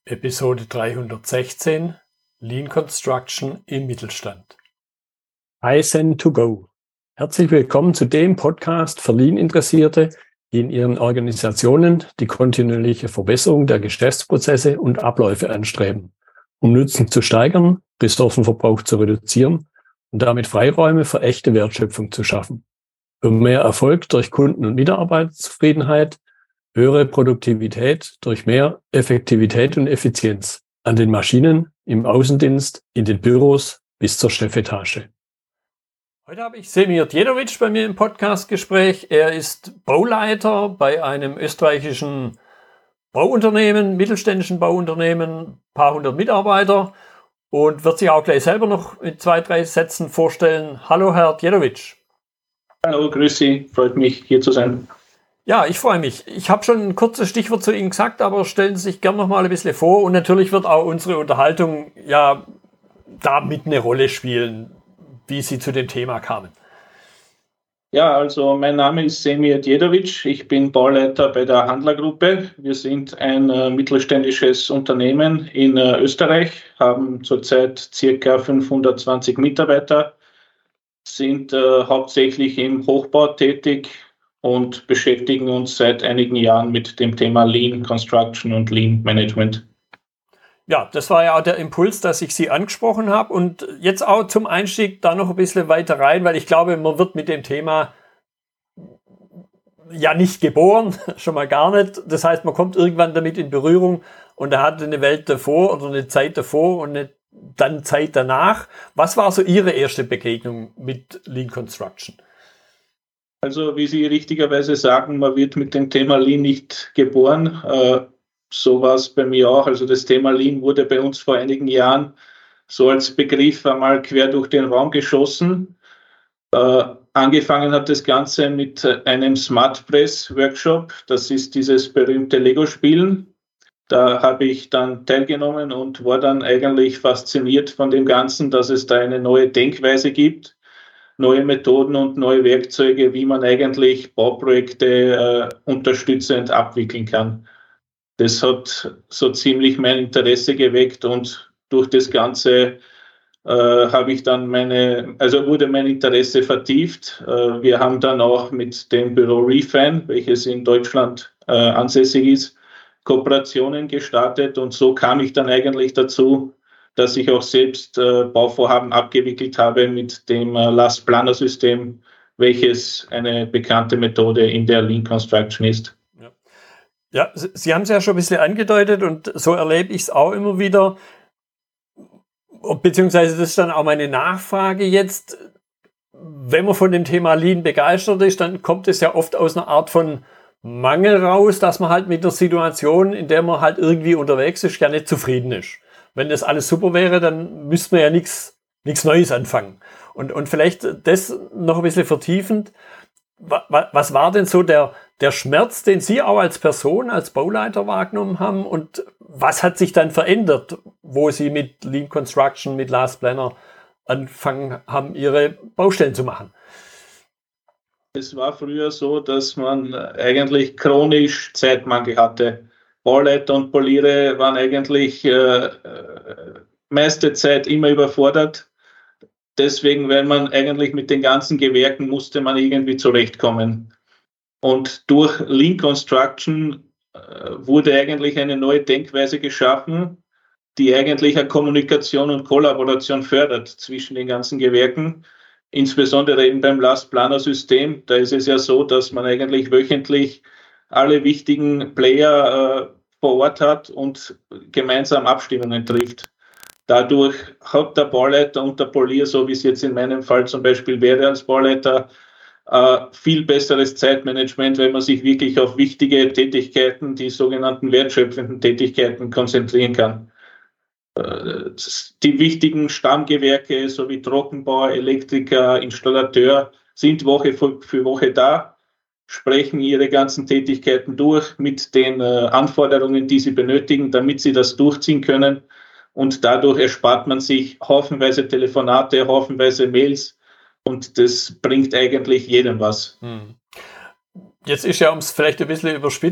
Episode 316 Lean Construction im Mittelstand. Kaizen2Go. Herzlich willkommen zu dem Podcast für Lean-Interessierte, die in ihren Organisationen die kontinuierliche Verbesserung der Geschäftsprozesse und Abläufe anstreben, um Nutzen zu steigern, Ressourcenverbrauch zu reduzieren und damit Freiräume für echte Wertschöpfung zu schaffen. Für mehr Erfolg durch Kunden- und Mitarbeiterzufriedenheit, höhere Produktivität durch mehr Effektivität und Effizienz an den Maschinen, im Außendienst, in den Büros bis zur Chefetage. Heute habe ich Semir Djedovic bei mir im Podcastgespräch. Er ist Bauleiter bei einem österreichischen Bauunternehmen, mittelständischen Bauunternehmen, paar hundert Mitarbeiter und wird sich auch gleich selber noch mit 2-3 Sätzen vorstellen. Hallo, Herr Djedovic. Hallo, grüß Sie. Freut mich, hier zu sein. Ja, ich freue mich. Ich habe schon ein kurzes Stichwort zu Ihnen gesagt, aber stellen Sie sich gern noch mal ein bisschen vor. Und natürlich wird auch unsere Unterhaltung ja da mit eine Rolle spielen, wie Sie zu dem Thema kamen. Ja, also mein Name ist Semir Djedovic. Ich bin Bauleiter bei der Handler-Gruppe. Wir sind ein mittelständisches Unternehmen in Österreich, haben zurzeit circa 520 Mitarbeiter, sind hauptsächlich im Hochbau tätig und beschäftigen uns seit einigen Jahren mit dem Thema Lean Construction und Lean Management. Ja, das war ja auch der Impuls, dass ich Sie angesprochen habe und jetzt auch zum Einstieg da noch ein bisschen weiter rein, weil ich glaube, man wird mit dem Thema ja nicht geboren, schon mal gar nicht. Das heißt, man kommt irgendwann damit in Berührung und er hat eine Welt davor oder eine Zeit davor und eine dann Zeit danach. Was war so Ihre erste Begegnung mit Lean Construction? Also wie Sie richtigerweise sagen, man wird mit dem Thema Lean nicht geboren. So war es bei mir auch. Also das Thema Lean wurde bei uns vor einigen Jahren so als Begriff einmal quer durch den Raum geschossen. Angefangen hat das Ganze mit einem Smart Press Workshop. Das ist dieses berühmte Lego-Spielen. Da habe ich dann teilgenommen und war dann eigentlich fasziniert von dem Ganzen, dass es da eine neue Denkweise gibt, neue Methoden und neue Werkzeuge, wie man eigentlich Bauprojekte unterstützend abwickeln kann. Das hat so ziemlich mein Interesse geweckt und durch das Ganze habe ich dann wurde mein Interesse vertieft. Wir haben dann auch mit dem Büro Refan, welches in Deutschland ansässig ist, Kooperationen gestartet und so kam ich dann eigentlich dazu, dass ich auch selbst Bauvorhaben abgewickelt habe mit dem Last Planner System, welches eine bekannte Methode in der Lean Construction ist. Ja, Sie haben es ja schon ein bisschen angedeutet und so erlebe ich es auch immer wieder. Beziehungsweise das ist dann auch meine Nachfrage jetzt. Wenn man von dem Thema Lean begeistert ist, dann kommt es ja oft aus einer Art von Mangel raus, dass man halt mit der Situation, in der man halt irgendwie unterwegs ist, ja nicht zufrieden ist. Wenn das alles super wäre, dann müsste man ja nichts Neues anfangen. Und vielleicht das noch ein bisschen vertiefend. Was war denn so der Schmerz, den Sie auch als Person, als Bauleiter wahrgenommen haben? Und was hat sich dann verändert, wo Sie mit Lean Construction, mit Last Planner angefangen haben, Ihre Baustellen zu machen? Es war früher so, dass man eigentlich chronisch Zeitmangel hatte. Bauleiter und Poliere waren eigentlich meiste Zeit immer überfordert. Deswegen, weil man eigentlich mit den ganzen Gewerken musste man irgendwie zurechtkommen. Und durch Lean Construction wurde eigentlich eine neue Denkweise geschaffen, die eigentlich eine Kommunikation und Kollaboration fördert zwischen den ganzen Gewerken. Insbesondere eben beim Last Planner System. Da ist es ja so, dass man eigentlich wöchentlich alle wichtigen Player vor Ort hat und gemeinsam Abstimmungen trifft. Dadurch hat der Bauleiter und der Polier, so wie es jetzt in meinem Fall zum Beispiel wäre als Bauleiter, viel besseres Zeitmanagement, wenn man sich wirklich auf wichtige Tätigkeiten, die sogenannten wertschöpfenden Tätigkeiten, konzentrieren kann. Die wichtigen Stammgewerke sowie Trockenbau, Elektriker, Installateur sind Woche für Woche da, sprechen ihre ganzen Tätigkeiten durch mit den Anforderungen, die sie benötigen, damit sie das durchziehen können. Und dadurch erspart man sich haufenweise Telefonate, haufenweise Mails und das bringt eigentlich jedem was. Jetzt ist ja, um es vielleicht ein bisschen überspitzt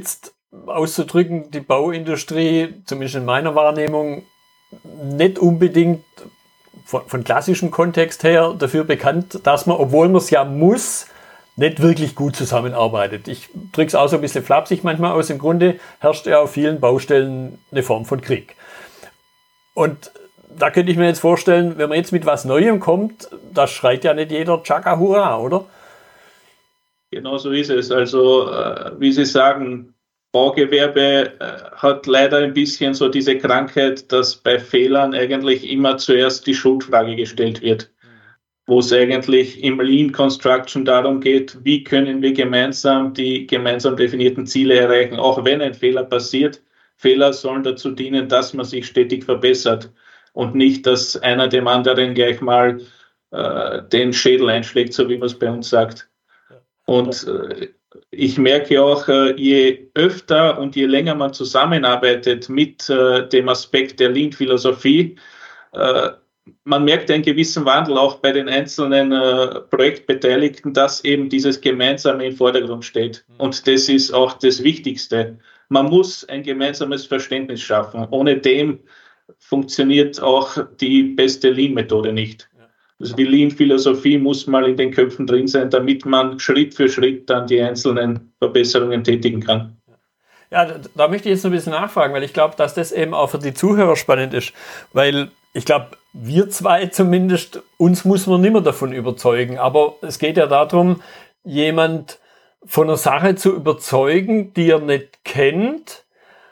auszudrücken, die Bauindustrie, zumindest in meiner Wahrnehmung, nicht unbedingt von klassischem Kontext her dafür bekannt, dass man, obwohl man es ja muss, nicht wirklich gut zusammenarbeitet. Ich drücke es auch so ein bisschen flapsig manchmal aus. Im Grunde herrscht ja auf vielen Baustellen eine Form von Krieg. Und da könnte ich mir jetzt vorstellen, wenn man jetzt mit was Neuem kommt, da schreit ja nicht jeder Chaka Hurra, oder? Genau so ist es. Also, wie Sie sagen, Baugewerbe hat leider ein bisschen so diese Krankheit, dass bei Fehlern eigentlich immer zuerst die Schuldfrage gestellt wird, wo es eigentlich im Lean Construction darum geht, wie können wir gemeinsam die gemeinsam definierten Ziele erreichen, auch wenn ein Fehler passiert. Fehler sollen dazu dienen, dass man sich stetig verbessert und nicht, dass einer dem anderen gleich mal den Schädel einschlägt, so wie man es bei uns sagt. Und ich merke auch, je öfter und je länger man zusammenarbeitet mit dem Aspekt der Lean-Philosophie, man merkt einen gewissen Wandel auch bei den einzelnen Projektbeteiligten, dass eben dieses Gemeinsame im Vordergrund steht. Und das ist auch das Wichtigste. Man muss ein gemeinsames Verständnis schaffen. Ohne dem funktioniert auch die beste Lean-Methode nicht. Also die Lean-Philosophie muss mal in den Köpfen drin sein, damit man Schritt für Schritt dann die einzelnen Verbesserungen tätigen kann. Ja, da möchte ich jetzt noch ein bisschen nachfragen, weil ich glaube, dass das eben auch für die Zuhörer spannend ist, weil ich glaube, wir zwei zumindest, uns muss man nicht mehr davon überzeugen, aber es geht ja darum, jemand von einer Sache zu überzeugen, die er nicht kennt,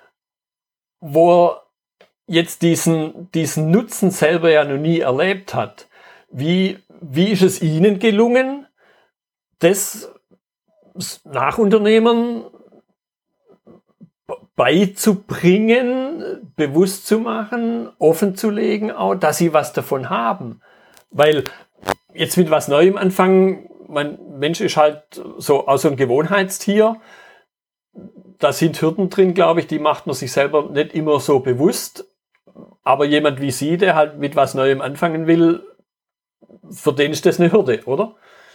wo er jetzt diesen Nutzen selber ja noch nie erlebt hat. Wie ist es Ihnen gelungen, das Nachunternehmern beizubringen, bewusst zu machen, offen zu legen, auch, dass sie was davon haben? Weil jetzt mit was Neuem anfangen, mein Mensch ist halt so ein Gewohnheitstier. Da sind Hürden drin, glaube ich, die macht man sich selber nicht immer so bewusst. Aber jemand wie Sie, der halt mit was Neuem anfangen will, für den ist das eine Hürde, oder?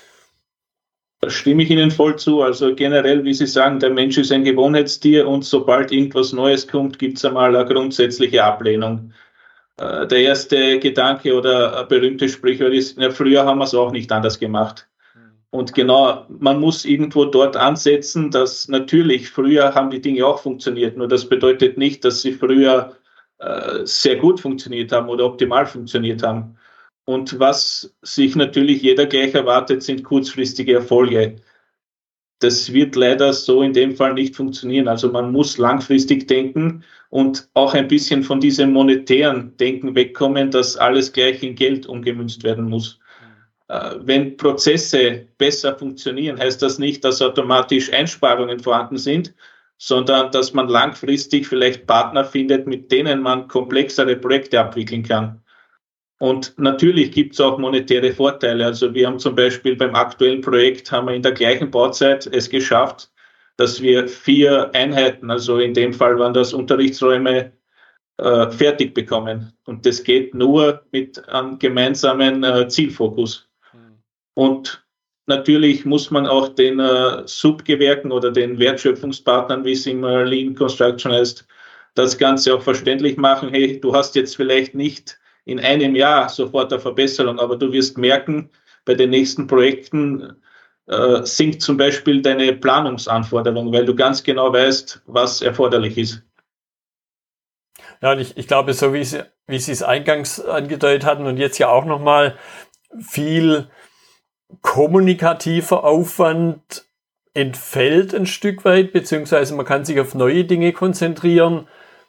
Da stimme ich Ihnen voll zu. Also generell, wie Sie sagen, der Mensch ist ein Gewohnheitstier und sobald irgendwas Neues kommt, gibt es einmal eine grundsätzliche Ablehnung. Der erste Gedanke oder ein berühmtes Sprichwort ist, ja, früher haben wir es auch nicht anders gemacht. Und genau, man muss irgendwo dort ansetzen, dass natürlich früher haben die Dinge auch funktioniert, nur das bedeutet nicht, dass sie früher sehr gut funktioniert haben oder optimal funktioniert haben. Und was sich natürlich jeder gleich erwartet, sind kurzfristige Erfolge. Das wird leider so in dem Fall nicht funktionieren. Also man muss langfristig denken und auch ein bisschen von diesem monetären Denken wegkommen, dass alles gleich in Geld umgemünzt werden muss. Wenn Prozesse besser funktionieren, heißt das nicht, dass automatisch Einsparungen vorhanden sind, sondern dass man langfristig vielleicht Partner findet, mit denen man komplexere Projekte abwickeln kann. Und natürlich gibt es auch monetäre Vorteile. Also wir haben zum Beispiel beim aktuellen Projekt haben wir in der gleichen Bauzeit es geschafft, dass wir 4 Einheiten, also in dem Fall waren das Unterrichtsräume, fertig bekommen. Und das geht nur mit einem gemeinsamen Zielfokus. Und natürlich muss man auch den Subgewerken oder den Wertschöpfungspartnern, wie es im Lean Construction heißt, das Ganze auch verständlich machen. Hey, du hast jetzt vielleicht nicht in einem Jahr sofort eine Verbesserung, aber du wirst merken, bei den nächsten Projekten sinkt zum Beispiel deine Planungsanforderung, weil du ganz genau weißt, was erforderlich ist. Ja, und ich glaube, so wie Sie es eingangs angedeutet hatten und jetzt ja auch nochmal, viel kommunikativer Aufwand entfällt ein Stück weit, beziehungsweise man kann sich auf neue Dinge konzentrieren.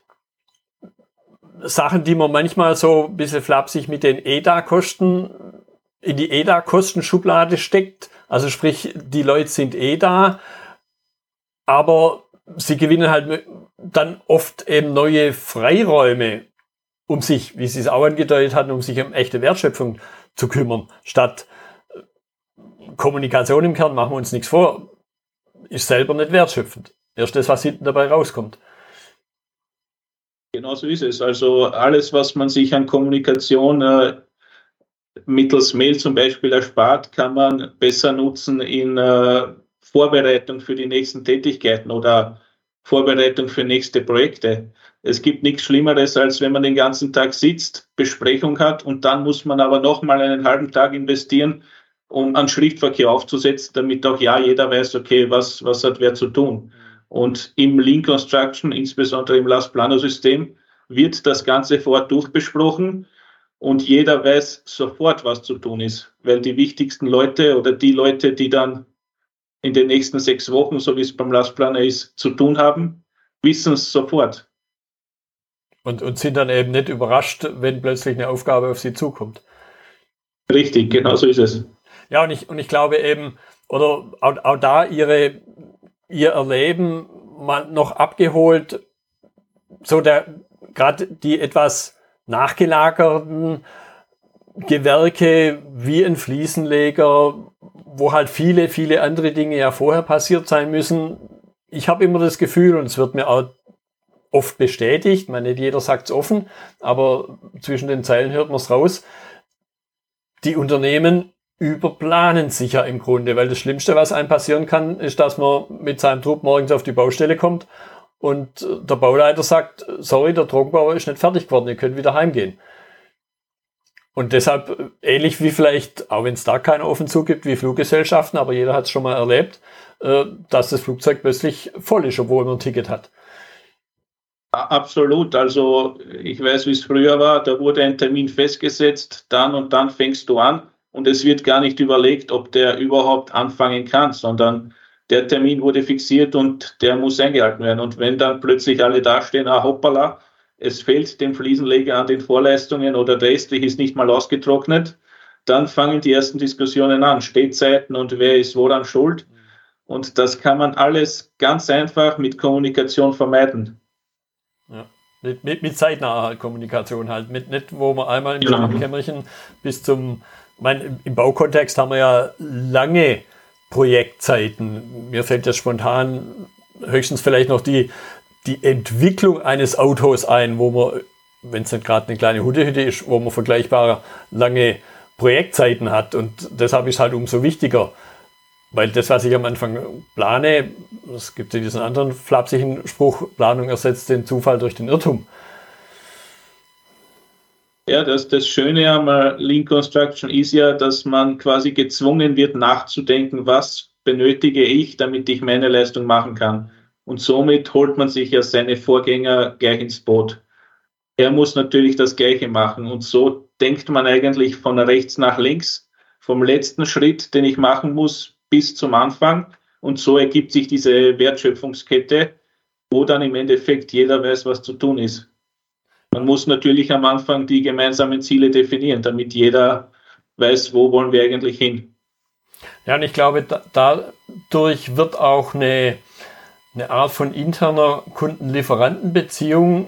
Sachen, die man manchmal so ein bisschen flapsig mit den EDA-Kosten in die EDA-Kostenschublade steckt. Also sprich, die Leute sind da, aber sie gewinnen halt dann oft eben neue Freiräume, um sich, wie Sie es auch angedeutet hatten, um sich um echte Wertschöpfung zu kümmern. Statt Kommunikation im Kern, machen wir uns nichts vor, ist selber nicht wertschöpfend. Erst das, was hinten dabei rauskommt. Genau so ist es. Also alles, was man sich an Kommunikation mittels Mail zum Beispiel erspart, kann man besser nutzen in Vorbereitung für die nächsten Tätigkeiten oder Vorbereitung für nächste Projekte. Es gibt nichts Schlimmeres, als wenn man den ganzen Tag sitzt, Besprechung hat und dann muss man aber nochmal einen halben Tag investieren, um einen Schriftverkehr aufzusetzen, damit auch jeder weiß, okay, was hat wer zu tun. Und im Lean Construction, insbesondere im Last Planner System, wird das Ganze vor Ort durchbesprochen und jeder weiß sofort, was zu tun ist, weil die wichtigsten Leute oder die Leute, die dann in den nächsten 6 Wochen, so wie es beim Last Planner ist, zu tun haben, wissen es sofort. Und sind dann eben nicht überrascht, wenn plötzlich eine Aufgabe auf sie zukommt. Richtig, genau so ist es. Ja, und ich glaube eben, oder auch da ihr Erleben mal noch abgeholt, so gerade die etwas nachgelagerten Gewerke wie ein Fliesenleger, wo halt viele, viele andere Dinge ja vorher passiert sein müssen. Ich habe immer das Gefühl, und es wird mir auch oft bestätigt, nicht jeder sagt es offen, aber zwischen den Zeilen hört man es raus, die Unternehmen überplanen sich ja im Grunde, weil das Schlimmste, was einem passieren kann, ist, dass man mit seinem Trupp morgens auf die Baustelle kommt und der Bauleiter sagt, sorry, der Trockenbauer ist nicht fertig geworden, ihr könnt wieder heimgehen. Und deshalb, ähnlich wie vielleicht, auch wenn es da keinen offen zugibt, wie Fluggesellschaften, aber jeder hat es schon mal erlebt, dass das Flugzeug plötzlich voll ist, obwohl man ein Ticket hat. Absolut. Also ich weiß, wie es früher war, da wurde ein Termin festgesetzt, dann und dann fängst du an und es wird gar nicht überlegt, ob der überhaupt anfangen kann, sondern der Termin wurde fixiert und der muss eingehalten werden. Und wenn dann plötzlich alle dastehen, hoppala, es fehlt dem Fliesenleger an den Vorleistungen oder der Estrich ist nicht mal ausgetrocknet, dann fangen die ersten Diskussionen an, Stehzeiten und wer ist woran schuld. Und das kann man alles ganz einfach mit Kommunikation vermeiden. Ja, mit zeitnaher Kommunikation halt, nicht wo man einmal im Kämmerchen bis zum, im Baukontext haben wir ja lange Projektzeiten. Mir fällt jetzt spontan höchstens vielleicht noch die Entwicklung eines Autos ein, wo man, wenn es nicht gerade eine kleine Hundehütte ist, wo man vergleichbare lange Projektzeiten hat. Und deshalb ist halt umso wichtiger, weil das, was ich am Anfang plane, es gibt ja diesen anderen flapsigen Spruch, Planung ersetzt den Zufall durch den Irrtum. Ja, das Schöne am Lean Construction ist ja, dass man quasi gezwungen wird, nachzudenken, was benötige ich, damit ich meine Leistung machen kann. Und somit holt man sich ja seine Vorgänger gleich ins Boot. Er muss natürlich das Gleiche machen. Und so denkt man eigentlich von rechts nach links, vom letzten Schritt, den ich machen muss, bis zum Anfang. Und so ergibt sich diese Wertschöpfungskette, wo dann im Endeffekt jeder weiß, was zu tun ist. Man muss natürlich am Anfang die gemeinsamen Ziele definieren, damit jeder weiß, wo wollen wir eigentlich hin. Ja, und ich glaube, dadurch wird auch eine Art von interner Kunden-Lieferanten-Beziehung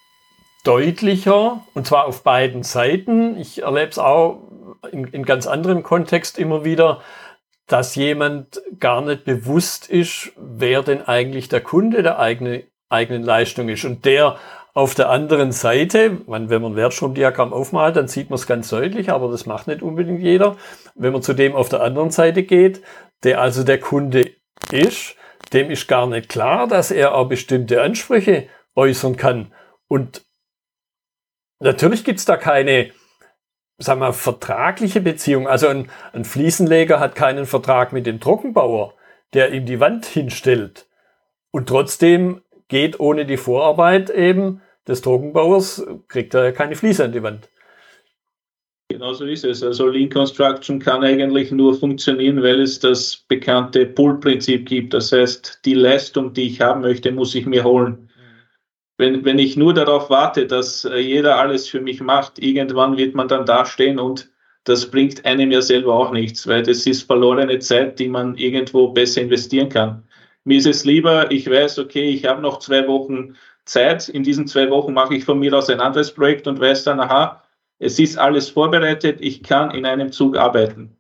deutlicher, und zwar auf beiden Seiten. Ich erlebe es auch in ganz anderem Kontext immer wieder, dass jemand gar nicht bewusst ist, wer denn eigentlich der Kunde der eigenen Leistung ist. Und der auf der anderen Seite, wenn man ein Wertstromdiagramm aufmalt, dann sieht man es ganz deutlich, aber das macht nicht unbedingt jeder. Wenn man zu dem auf der anderen Seite geht, der also der Kunde ist, dem ist gar nicht klar, dass er auch bestimmte Ansprüche äußern kann. Und natürlich gibt es da keine, sagen wir, vertragliche Beziehung. Also ein Fliesenleger hat keinen Vertrag mit dem Trockenbauer, der ihm die Wand hinstellt. Und trotzdem geht ohne die Vorarbeit eben des Trockenbauers, kriegt er keine Fliese an die Wand. Genau so ist es. Also Lean Construction kann eigentlich nur funktionieren, weil es das bekannte Pull-Prinzip gibt. Das heißt, die Leistung, die ich haben möchte, muss ich mir holen. Wenn ich nur darauf warte, dass jeder alles für mich macht, irgendwann wird man dann dastehen und das bringt einem ja selber auch nichts, weil das ist verlorene Zeit, die man irgendwo besser investieren kann. Mir ist es lieber, ich weiß, okay, ich habe noch 2 Wochen Zeit. In diesen 2 Wochen mache ich von mir aus ein anderes Projekt und weiß dann, aha, es ist alles vorbereitet, ich kann in einem Zug arbeiten.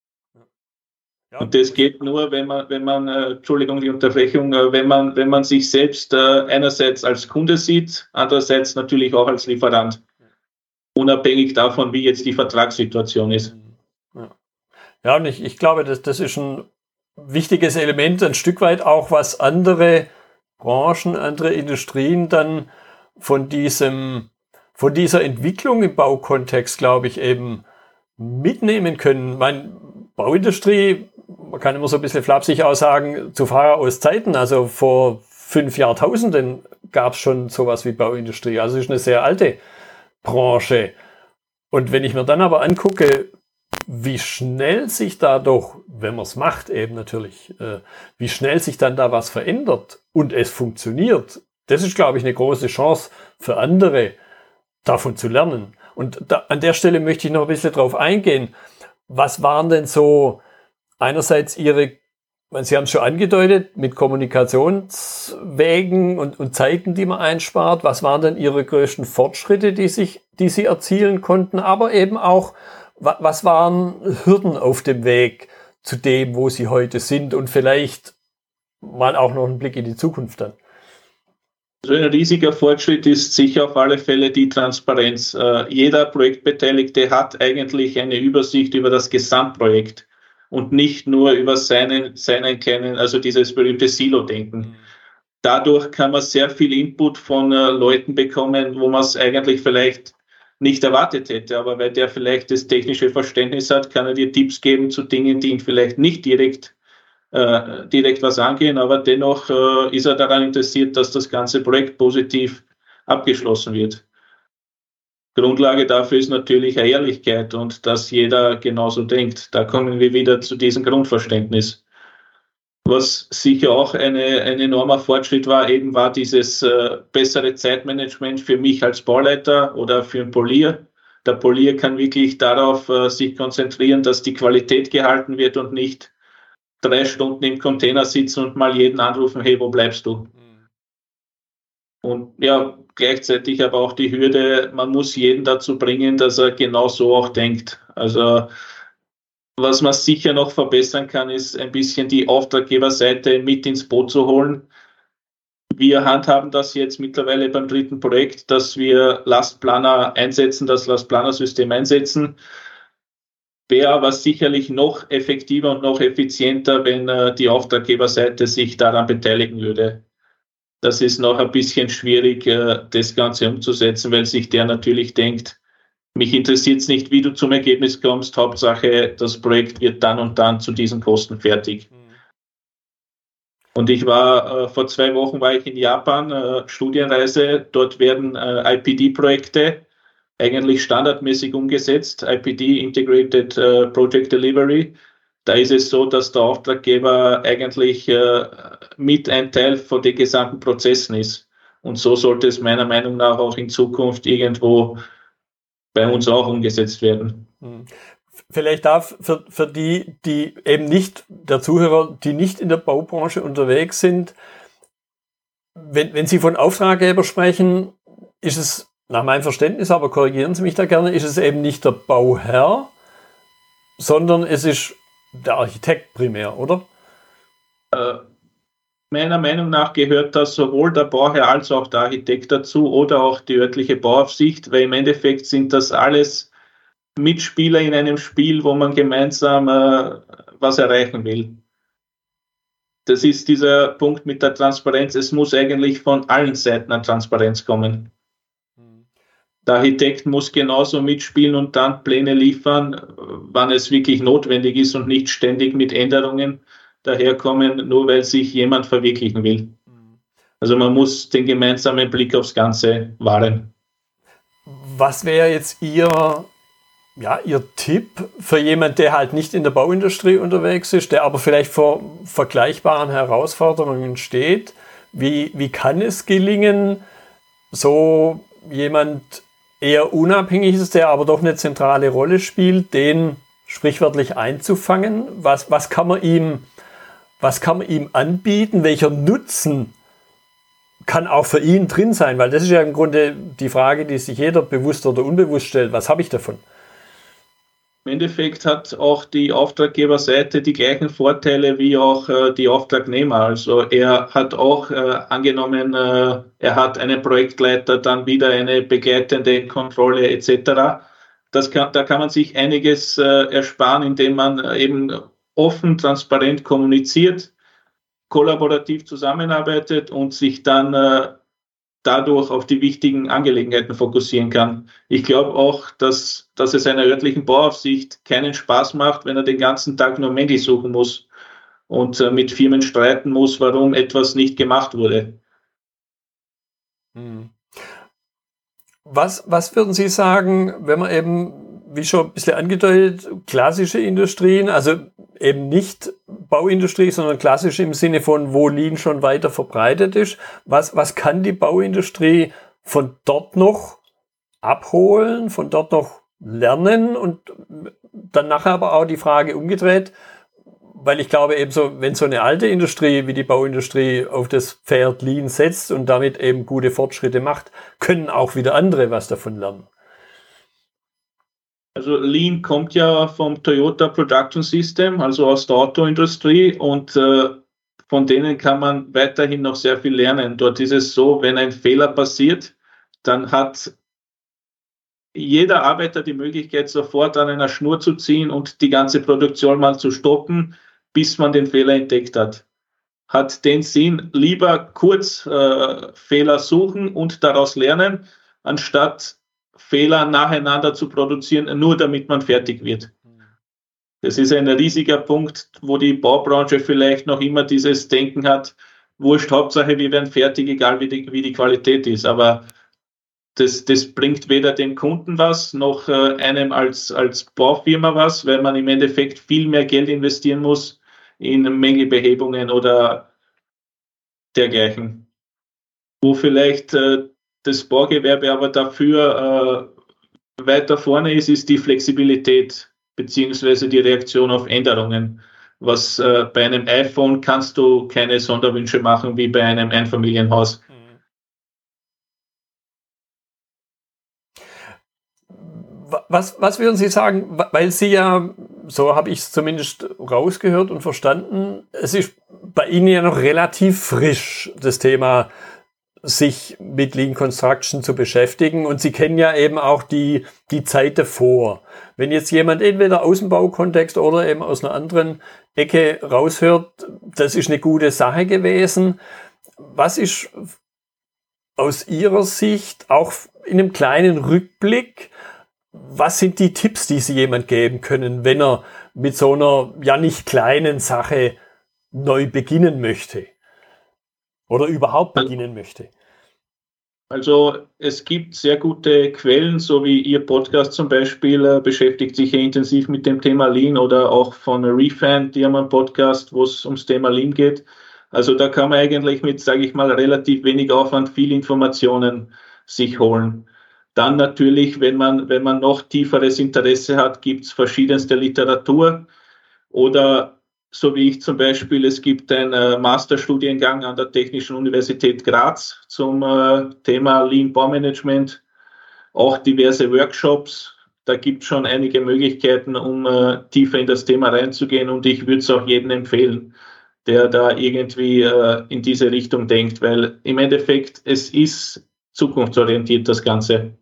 Ja. Und das geht nur, wenn man, Entschuldigung, die Unterbrechung, wenn man sich selbst einerseits als Kunde sieht, andererseits natürlich auch als Lieferant. Unabhängig davon, wie jetzt die Vertragssituation ist. Ja, und ich glaube, das ist ein wichtiges Element, ein Stück weit auch, was andere Branchen, andere Industrien dann von dieser Entwicklung im Baukontext, glaube ich, eben mitnehmen können. Meine Bauindustrie, man kann immer so ein bisschen flapsig aussagen, zu Pharaos-Zeiten, also vor 5 Jahrtausenden gab es schon sowas wie Bauindustrie. Also es ist eine sehr alte Branche. Und wenn ich mir dann aber angucke, wie schnell sich da doch, wenn man es macht eben natürlich, wie schnell sich dann da was verändert und es funktioniert, das ist, glaube ich, eine große Chance für andere, davon zu lernen. Und an der Stelle möchte ich noch ein bisschen drauf eingehen. Was waren denn so einerseits Sie haben es schon angedeutet, mit Kommunikationswegen und Zeiten, die man einspart. Was waren denn Ihre größten Fortschritte, die Sie erzielen konnten? Aber eben auch, was waren Hürden auf dem Weg zu dem, wo Sie heute sind? Und vielleicht mal auch noch einen Blick in die Zukunft dann. Also ein riesiger Fortschritt ist sicher auf alle Fälle die Transparenz. Jeder Projektbeteiligte hat eigentlich eine Übersicht über das Gesamtprojekt und nicht nur über seinen kleinen, also dieses berühmte Silo-Denken. Dadurch kann man sehr viel Input von Leuten bekommen, wo man es eigentlich vielleicht nicht erwartet hätte. Aber weil der vielleicht das technische Verständnis hat, kann er dir Tipps geben zu Dingen, die ihn vielleicht nicht direkt was angehen, aber dennoch ist er daran interessiert, dass das ganze Projekt positiv abgeschlossen wird. Grundlage dafür ist natürlich eine Ehrlichkeit und dass jeder genauso denkt. Da kommen wir wieder zu diesem Grundverständnis. Was sicher auch ein enormer Fortschritt war dieses bessere Zeitmanagement für mich als Bauleiter oder für einen Polier. Der Polier kann wirklich darauf sich konzentrieren, dass die Qualität gehalten wird und nicht 3 Stunden im Container sitzen und mal jeden anrufen, hey, wo bleibst du? Und ja, gleichzeitig aber auch die Hürde, man muss jeden dazu bringen, dass er genau so auch denkt. Also was man sicher noch verbessern kann, ist ein bisschen die Auftraggeberseite mit ins Boot zu holen. Wir handhaben das jetzt mittlerweile beim 3. Projekt, dass wir Lastplaner einsetzen, das Lastplanersystem einsetzen. Wäre aber sicherlich noch effektiver und noch effizienter, wenn die Auftraggeberseite sich daran beteiligen würde. Das ist noch ein bisschen schwierig, das Ganze umzusetzen, weil sich der natürlich denkt, mich interessiert es nicht, wie du zum Ergebnis kommst, Hauptsache, das Projekt wird dann und dann zu diesen Kosten fertig. Und ich war, vor 2 Wochen war ich in Japan, Studienreise, dort werden IPD-Projekte eigentlich standardmäßig umgesetzt, IPD, Integrated Project Delivery. Da ist es so, dass der Auftraggeber eigentlich mit ein Teil von den gesamten Prozessen ist. Und so sollte es meiner Meinung nach auch in Zukunft irgendwo bei uns auch umgesetzt werden. Vielleicht darf für die eben nicht, der Zuhörer, die nicht in der Baubranche unterwegs sind, wenn Sie von Auftraggeber sprechen, ist es nach meinem Verständnis, aber korrigieren Sie mich da gerne, ist es eben nicht der Bauherr, sondern es ist der Architekt primär, oder? Meiner Meinung nach gehört das sowohl der Bauherr als auch der Architekt dazu oder auch die örtliche Bauaufsicht, weil im Endeffekt sind das alles Mitspieler in einem Spiel, wo man gemeinsam was erreichen will. Das ist dieser Punkt mit der Transparenz. Es muss eigentlich von allen Seiten an Transparenz kommen. Der Architekt muss genauso mitspielen und dann Pläne liefern, wann es wirklich notwendig ist und nicht ständig mit Änderungen daherkommen, nur weil sich jemand verwirklichen will. Also man muss den gemeinsamen Blick aufs Ganze wahren. Was wäre jetzt Ihr Tipp für jemanden, der halt nicht in der Bauindustrie unterwegs ist, der aber vielleicht vor vergleichbaren Herausforderungen steht? Wie kann es gelingen, so jemand eher unabhängig ist, der aber doch eine zentrale Rolle spielt, den sprichwörtlich einzufangen? Was kann man ihm anbieten? Welcher Nutzen kann auch für ihn drin sein? Weil das ist ja im Grunde die Frage, die sich jeder bewusst oder unbewusst stellt. Was habe ich davon? Im Endeffekt hat auch die Auftraggeberseite die gleichen Vorteile wie auch die Auftragnehmer. Also er hat auch angenommen, er hat einen Projektleiter, dann wieder eine begleitende Kontrolle etc. Da kann man sich einiges ersparen, indem man eben offen, transparent kommuniziert. kollaborativ zusammenarbeitet und sich dann dadurch auf die wichtigen Angelegenheiten fokussieren kann. Ich glaube auch, dass es einer örtlichen Bauaufsicht keinen Spaß macht, wenn er den ganzen Tag nur Mängel suchen muss und mit Firmen streiten muss, warum etwas nicht gemacht wurde. Was würden Sie sagen, wenn man eben, wie schon ein bisschen angedeutet, klassische Industrien, also eben nicht Bauindustrie, sondern klassisch im Sinne von, wo Lean schon weiter verbreitet ist. Was kann die Bauindustrie von dort noch abholen, von dort noch lernen? Und dann nachher aber auch die Frage umgedreht, weil ich glaube eben so, wenn so eine alte Industrie wie die Bauindustrie auf das Pferd Lean setzt und damit eben gute Fortschritte macht, können auch wieder andere was davon lernen. Also Lean kommt ja vom Toyota Production System, also aus der Autoindustrie, und von denen kann man weiterhin noch sehr viel lernen. Dort ist es so, wenn ein Fehler passiert, dann hat jeder Arbeiter die Möglichkeit, sofort an einer Schnur zu ziehen und die ganze Produktion mal zu stoppen, bis man den Fehler entdeckt hat. Hat den Sinn, lieber kurz Fehler suchen und daraus lernen, anstatt Fehler nacheinander zu produzieren, nur damit man fertig wird. Das ist ein riesiger Punkt, wo die Baubranche vielleicht noch immer dieses Denken hat, wurscht, Hauptsache wir werden fertig, egal wie die Qualität ist. Aber das bringt weder dem Kunden was, noch einem als Baufirma was, weil man im Endeffekt viel mehr Geld investieren muss in Mängelbehebungen oder dergleichen. Wo vielleicht das Baugewerbe aber dafür weiter vorne ist die Flexibilität beziehungsweise die Reaktion auf Änderungen. Was bei einem iPhone kannst du keine Sonderwünsche machen wie bei einem Einfamilienhaus. Was würden Sie sagen, weil Sie ja, so habe ich es zumindest rausgehört und verstanden, es ist bei Ihnen ja noch relativ frisch, das Thema sich mit Lean Construction zu beschäftigen, und Sie kennen ja eben auch die Zeit davor. Wenn jetzt jemand entweder aus dem Baukontext oder eben aus einer anderen Ecke raushört, das ist eine gute Sache gewesen. Was ist aus Ihrer Sicht, auch in einem kleinen Rückblick, was sind die Tipps, die Sie jemand geben können, wenn er mit so einer ja nicht kleinen Sache neu beginnen möchte? Oder überhaupt beginnen möchte? Also es gibt sehr gute Quellen, so wie Ihr Podcast zum Beispiel beschäftigt sich ja intensiv mit dem Thema Lean, oder auch von Refan, die haben einen Podcast, wo es ums Thema Lean geht. Also da kann man eigentlich mit, sage ich mal, relativ wenig Aufwand viel Informationen sich holen. Dann natürlich, wenn man noch tieferes Interesse hat, gibt es verschiedenste Literatur, oder so wie ich zum Beispiel, es gibt einen Masterstudiengang an der Technischen Universität Graz zum Thema Lean Baumanagement, auch diverse Workshops. Da gibt es schon einige Möglichkeiten, um tiefer in das Thema reinzugehen, und ich würde es auch jedem empfehlen, der da irgendwie in diese Richtung denkt, weil im Endeffekt es ist zukunftsorientiert, das Ganze.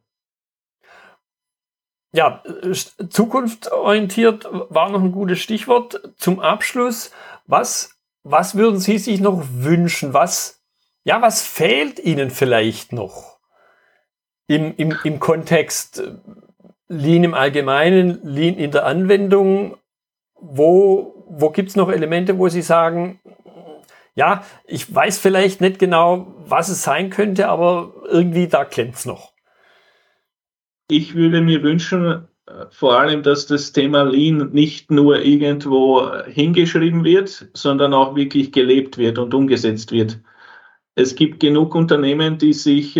Ja, zukunftsorientiert war noch ein gutes Stichwort. Zum Abschluss, was würden Sie sich noch wünschen? Was fehlt Ihnen vielleicht noch im Kontext Lean im Allgemeinen, Lean in der Anwendung? Wo gibt es noch Elemente, wo Sie sagen, ja, ich weiß vielleicht nicht genau, was es sein könnte, aber irgendwie da klemmt es noch? Ich würde mir wünschen, vor allem, dass das Thema Lean nicht nur irgendwo hingeschrieben wird, sondern auch wirklich gelebt wird und umgesetzt wird. Es gibt genug Unternehmen, die sich,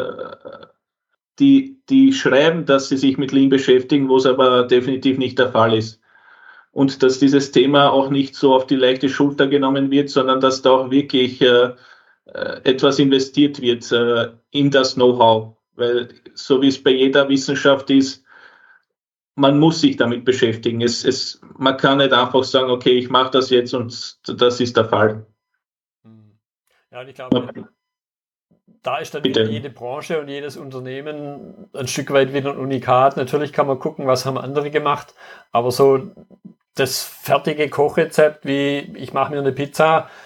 die schreiben, dass sie sich mit Lean beschäftigen, wo es aber definitiv nicht der Fall ist. Und dass dieses Thema auch nicht so auf die leichte Schulter genommen wird, sondern dass da auch wirklich etwas investiert wird in das Know-how. Weil so wie es bei jeder Wissenschaft ist, man muss sich damit beschäftigen. Man kann nicht einfach sagen, okay, ich mache das jetzt und das ist der Fall. Ja, und ich glaube, da ist dann wieder jede Branche und jedes Unternehmen ein Stück weit wieder ein Unikat. Natürlich kann man gucken, was haben andere gemacht, aber so das fertige Kochrezept, wie ich mache mir eine Pizza,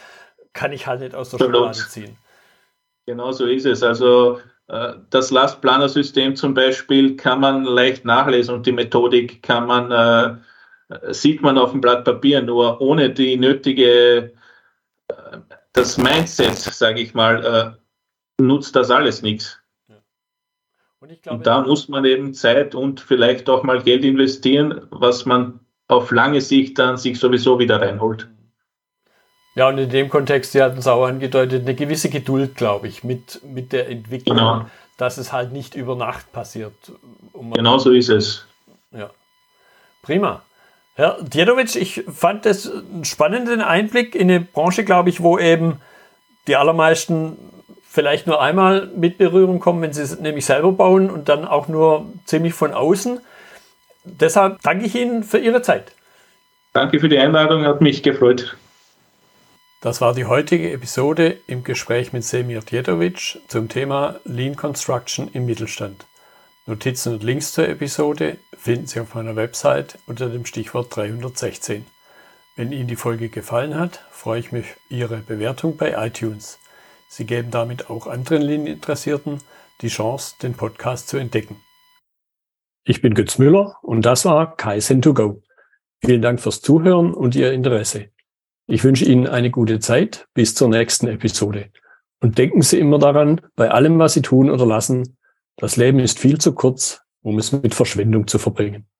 kann ich halt nicht aus der Schublade ziehen. Genau so ist es. Also das Lastplanersystem zum Beispiel kann man leicht nachlesen und die Methodik sieht man auf dem Blatt Papier, nur ohne die nötige, das Mindset, sage ich mal, nutzt das alles nichts. Ja. Und da muss man eben Zeit und vielleicht auch mal Geld investieren, was man auf lange Sicht dann sich sowieso wieder reinholt. Ja, und in dem Kontext, Sie hatten es auch angedeutet, eine gewisse Geduld, glaube ich, mit der Entwicklung, genau, dass es halt nicht über Nacht passiert. Genau so ist es. Ja, prima. Herr Djedovic, ich fand das einen spannenden Einblick in eine Branche, glaube ich, wo eben die allermeisten vielleicht nur einmal mit Berührung kommen, wenn sie es nämlich selber bauen und dann auch nur ziemlich von außen. Deshalb danke ich Ihnen für Ihre Zeit. Danke für die Einladung, hat mich gefreut. Das war die heutige Episode im Gespräch mit Semir Djedovic zum Thema Lean Construction im Mittelstand. Notizen und Links zur Episode finden Sie auf meiner Website unter dem Stichwort 316. Wenn Ihnen die Folge gefallen hat, freue ich mich über Ihre Bewertung bei iTunes. Sie geben damit auch anderen Lean-Interessierten die Chance, den Podcast zu entdecken. Ich bin Götz Müller und das war Kaizen2Go. Vielen Dank fürs Zuhören und Ihr Interesse. Ich wünsche Ihnen eine gute Zeit bis zur nächsten Episode. Und denken Sie immer daran, bei allem, was Sie tun oder lassen, das Leben ist viel zu kurz, um es mit Verschwendung zu verbringen.